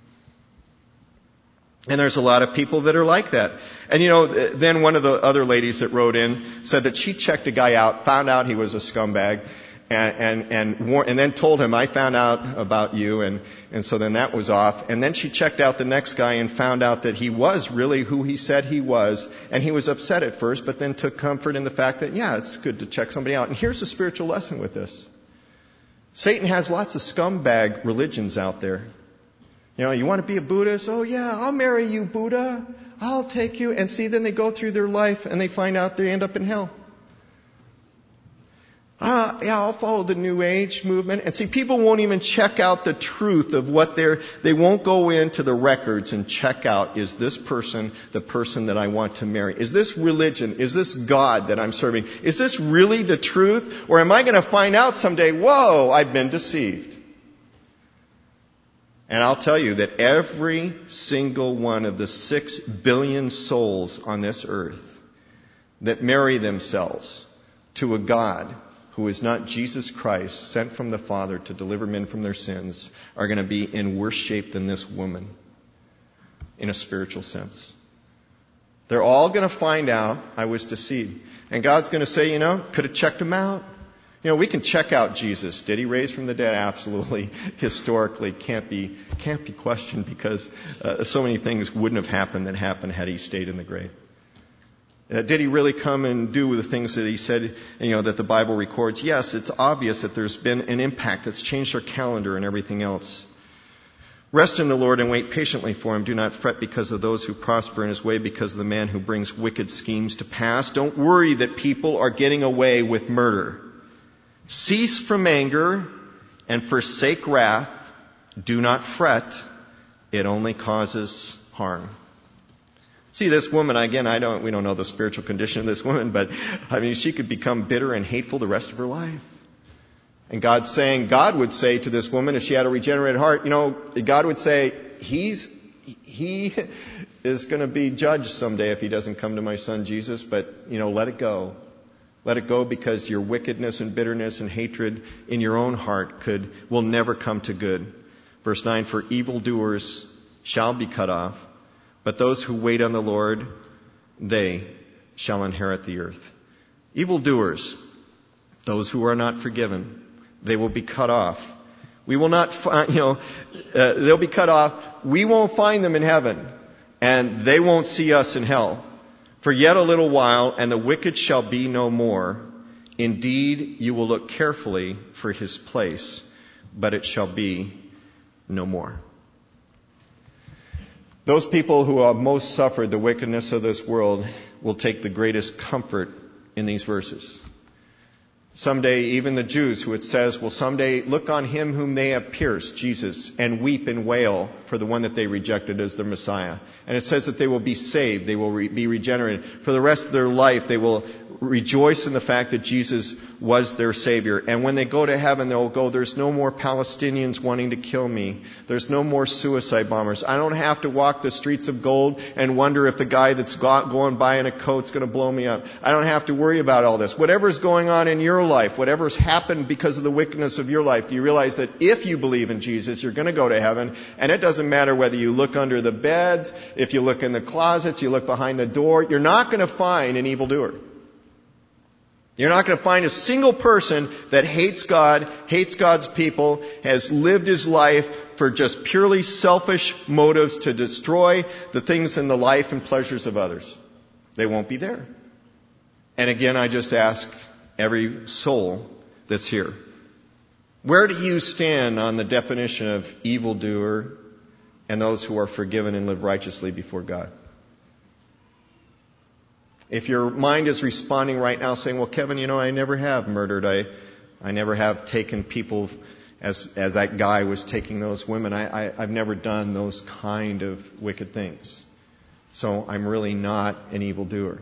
And there's a lot of people that are like that. And then one of the other ladies that wrote in said that she checked a guy out, found out he was a scumbag, and then told him, I found out about you, and so then that was off. And then she checked out the next guy and found out that he was really who he said he was, and he was upset at first, but then took comfort in the fact that, yeah, it's good to check somebody out. And here's the spiritual lesson with this. Satan has lots of scumbag religions out there. You want to be a Buddhist? Oh yeah, I'll marry you, Buddha. I'll take you. And see, then they go through their life and they find out they end up in hell. Yeah, I'll follow the New Age movement. And see, people won't even check out the truth of what they won't go into the records and check out, is this person the person that I want to marry? Is this religion? Is this God that I'm serving? Is this really the truth? Or am I going to find out someday, whoa, I've been deceived? And I'll tell you that every single one of the 6 billion souls on this earth that marry themselves to a God who is not Jesus Christ, sent from the Father to deliver men from their sins, are going to be in worse shape than this woman in a spiritual sense. They're all going to find out I was deceived. And God's going to say, could have checked him out. We can check out Jesus. Did he raise from the dead? Absolutely. Historically, can't be questioned, because so many things wouldn't have happened that happened had he stayed in the grave. Did he really come and do the things that he said, that the Bible records? Yes, it's obvious that there's been an impact that's changed our calendar and everything else. Rest in the Lord and wait patiently for him. Do not fret because of those who prosper in his way, because of the man who brings wicked schemes to pass. Don't worry that people are getting away with murder. Cease from anger and forsake wrath. Do not fret. It only causes harm. See, this woman, again, we don't know the spiritual condition of this woman, but she could become bitter and hateful the rest of her life. And God would say to this woman, if she had a regenerated heart, God would say, he is going to be judged someday if he doesn't come to my son Jesus, but, let it go. Let it go, because your wickedness and bitterness and hatred in your own heart will never come to good. Verse 9, for evildoers shall be cut off, but those who wait on the Lord, they shall inherit the earth. Evildoers, those who are not forgiven, they will be cut off. We will not find, they'll be cut off. We won't find them in heaven, and they won't see us in hell. For yet a little while, and the wicked shall be no more. Indeed, you will look carefully for his place, but it shall be no more. Those people who have most suffered the wickedness of this world will take the greatest comfort in these verses. Someday, even the Jews, who it says will someday look on him whom they have pierced, Jesus, and weep and wail for the one that they rejected as their Messiah. And it says that they will be saved, they will be regenerated. For the rest of their life, they will rejoice in the fact that Jesus was their Savior. And when they go to heaven, they'll go, there's no more Palestinians wanting to kill me. There's no more suicide bombers. I don't have to walk the streets of gold and wonder if the guy that's going by in a coat's going to blow me up. I don't have to worry about all this. Whatever's going on in your life, whatever's happened because of the wickedness of your life, do you realize that if you believe in Jesus, you're going to go to heaven? And it doesn't matter whether you look under the beds, if you look in the closets, you look behind the door, you're not going to find an evildoer. You're not going to find a single person that hates God, hates God's people, has lived his life for just purely selfish motives to destroy the things in the life and pleasures of others. They won't be there. And again, I just ask every soul that's here, where do you stand on the definition of evildoer and those who are forgiven and live righteously before God? If your mind is responding right now saying, well, Kevin, I never have murdered. I never have taken people as that guy was taking those women. I've never done those kind of wicked things. So I'm really not an evildoer.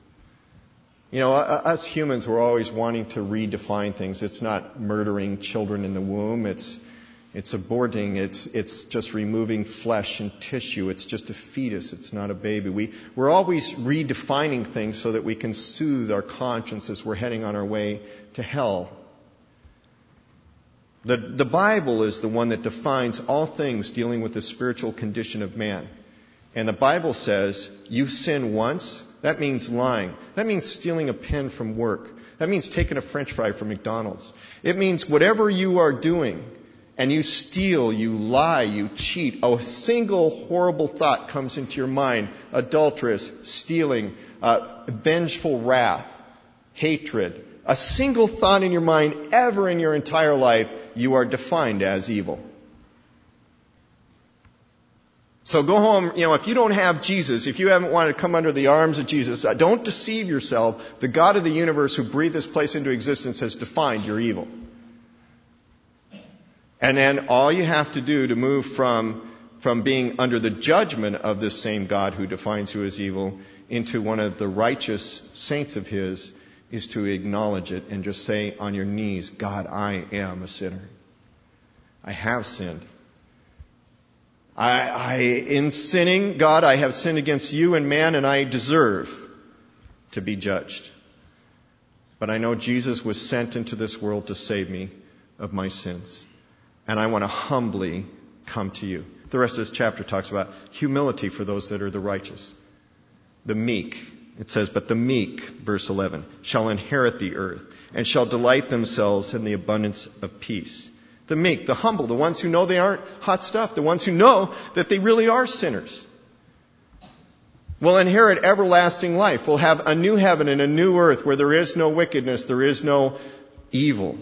Us humans, we're always wanting to redefine things. It's not murdering children in the womb. It's aborting. It's just removing flesh and tissue. It's just a fetus. It's not a baby. We're always redefining things so that we can soothe our conscience as we're heading on our way to hell. The Bible is the one that defines all things dealing with the spiritual condition of man. And the Bible says, you sin once, that means lying. That means stealing a pen from work. That means taking a French fry from McDonald's. It means whatever you are doing, and you steal, you lie, you cheat, a single horrible thought comes into your mind, adulterous, stealing, vengeful wrath, hatred, a single thought in your mind ever in your entire life, you are defined as evil. So go home, if you don't have Jesus, if you haven't wanted to come under the arms of Jesus, don't deceive yourself. The God of the universe who breathed this place into existence has defined your evil. And then all you have to do to move from being under the judgment of this same God who defines you as evil into one of the righteous saints of His is to acknowledge it and just say on your knees, God, I am a sinner. I have sinned. In sinning, God, I have sinned against you and man, and I deserve to be judged. But I know Jesus was sent into this world to save me of my sins. And I want to humbly come to you. The rest of this chapter talks about humility for those that are the righteous. The meek, it says, but the meek, verse 11, shall inherit the earth and shall delight themselves in the abundance of peace. The meek, the humble, the ones who know they aren't hot stuff, the ones who know that they really are sinners, will inherit everlasting life. Will have a new heaven and a new earth where there is no wickedness, there is no evil.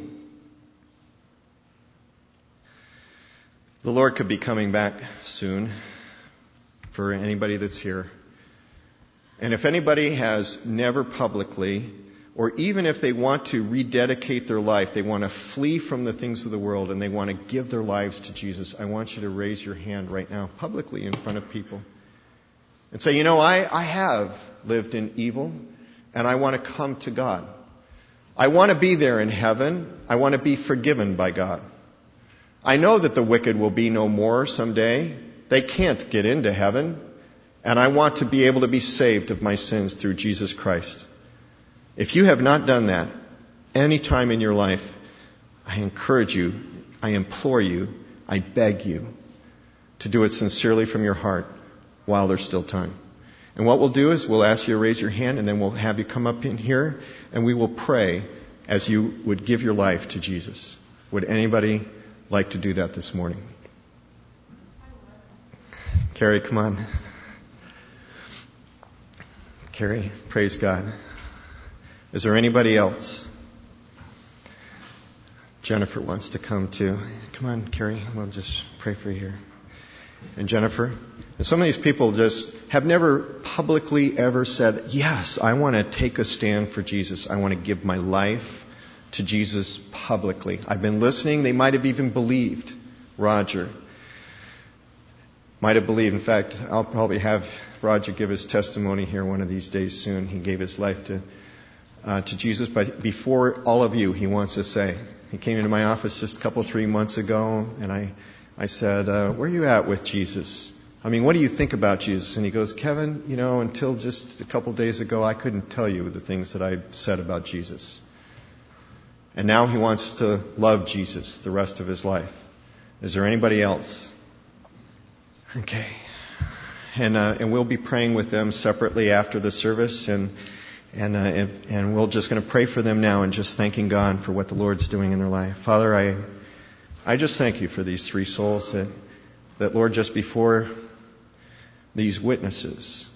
The Lord could be coming back soon for anybody that's here. And if anybody has never publicly, or even if they want to rededicate their life, they want to flee from the things of the world and they want to give their lives to Jesus, I want you to raise your hand right now publicly in front of people and say, I have lived in evil and I want to come to God. I want to be there in heaven. I want to be forgiven by God. I know that the wicked will be no more someday. They can't get into heaven. And I want to be able to be saved of my sins through Jesus Christ. If you have not done that any time in your life, I encourage you, I implore you, I beg you to do it sincerely from your heart while there's still time. And what we'll do is we'll ask you to raise your hand and then we'll have you come up in here and we will pray as you would give your life to Jesus. Would anybody like to do that this morning? Carrie, come on. Carrie, praise God. Is there anybody else? Jennifer wants to come too. Come on, Carrie. We'll just pray for you here. And Jennifer. And some of these people just have never publicly ever said, yes, I want to take a stand for Jesus. I want to give my life to Jesus publicly. I've been listening. They might have even believed Roger. Might have believed. In fact, I'll probably have Roger give his testimony here one of these days soon. He gave his life to Jesus. But before all of you, he wants to say, he came into my office just 3 months ago, and I said, where are you at with Jesus? I mean, what do you think about Jesus? And he goes, Kevin, until just a couple days ago, I couldn't tell you the things that I said about Jesus. And now he wants to love Jesus the rest of his life. Is there anybody else? Okay. And we'll be praying with them separately after the service, and we're just going to pray for them now and just thanking God for what the Lord's doing in their life. Father, I just thank you for these 3 souls that Lord, just before these witnesses,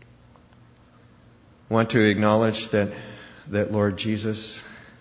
want to acknowledge that Lord Jesus,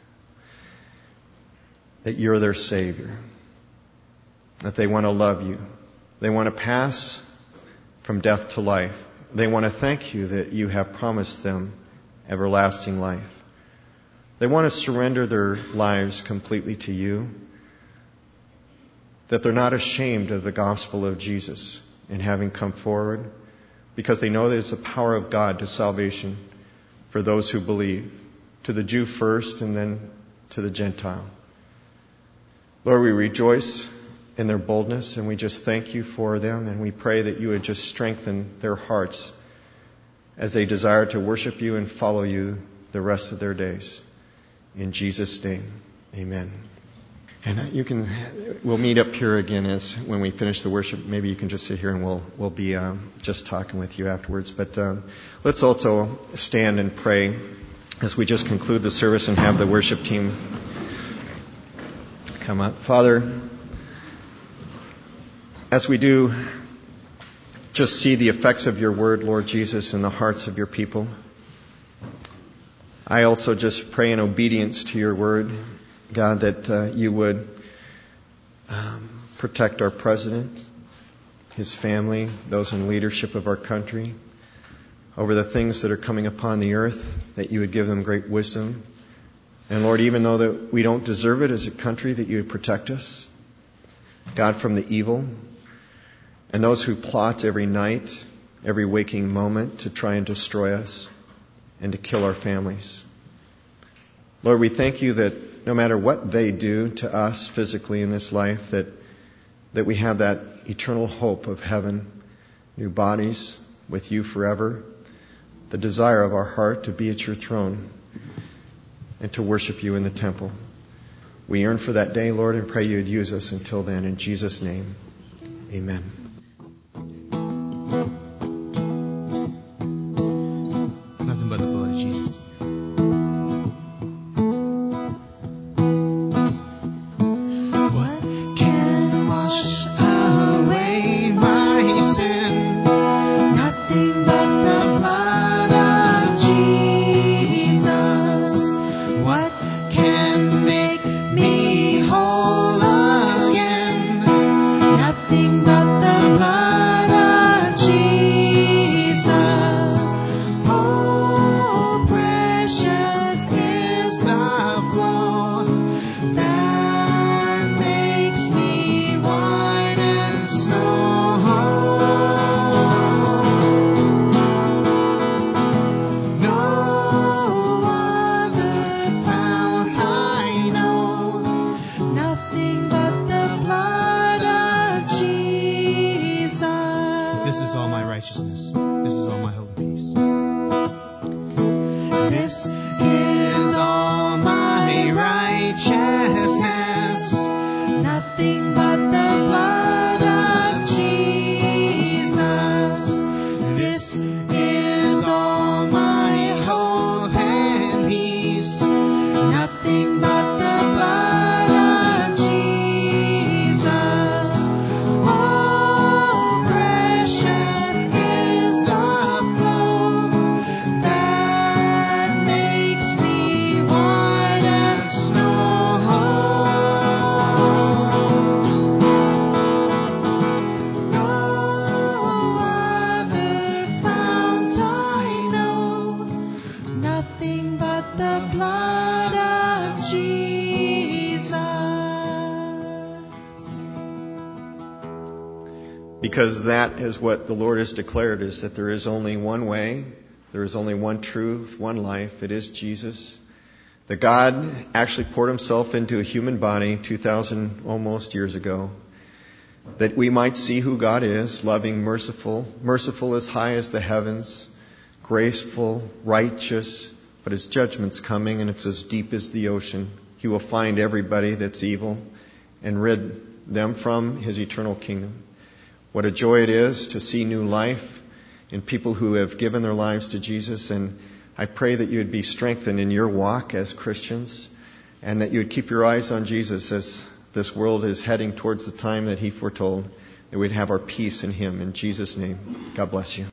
that you're their Savior, that they want to love you. They want to pass from death to life. They want to thank you that you have promised them everlasting life. They want to surrender their lives completely to you, that they're not ashamed of the gospel of Jesus in having come forward, because they know there's the power of God to salvation for those who believe, to the Jew first and then to the Gentile. Lord, we rejoice in their boldness, and we just thank you for them, and we pray that you would just strengthen their hearts as they desire to worship you and follow you the rest of their days. In Jesus' name, amen. And we'll meet up here again when we finish the worship. Maybe you can just sit here and we'll be just talking with you afterwards. But let's also stand and pray as we just conclude the service and have the worship team come up. Father, as we do just see the effects of your word, Lord Jesus, in the hearts of your people, I also just pray in obedience to your word, God, that you would protect our president, his family, those in leadership of our country, over the things that are coming upon the earth, that you would give them great wisdom. And Lord, even though that we don't deserve it as a country, that you would protect us, God, from the evil and those who plot every night, every waking moment to try and destroy us and to kill our families. Lord, we thank you that no matter what they do to us physically in this life, that we have that eternal hope of heaven, new bodies with you forever, the desire of our heart to be at your throne and to worship you in the temple. We yearn for that day, Lord, and pray you would use us until then. In Jesus' name, amen. Nothing but the blood of Jesus. What can wash away my sin? Nothing but the blood of Jesus. What can make me whole again? Nothing but the blood of Jesus. Oh, precious is the flow that makes me white as snow. No other fount I know, nothing but the blood of Jesus. This is all my righteousness. This is all my hope and peace. This is all my righteousness. Nothing but the blood of Jesus. This is all my hope and peace. Nothing but the blood of Jesus. Oh, precious is the flow that makes me white as snow. No other fount I because that is what the Lord has declared, is that there is only one way, there is only one truth, one life. It is Jesus. That God actually poured himself into a human body 2,000 almost years ago, that we might see who God is, loving, merciful as high as the heavens, graceful, righteous, but his judgment's coming and it's as deep as the ocean. He will find everybody that's evil and rid them from his eternal kingdom. What a joy it is to see new life in people who have given their lives to Jesus. And I pray that you would be strengthened in your walk as Christians, and that you would keep your eyes on Jesus as this world is heading towards the time that he foretold, that we'd have our peace in him. In Jesus' name, God bless you.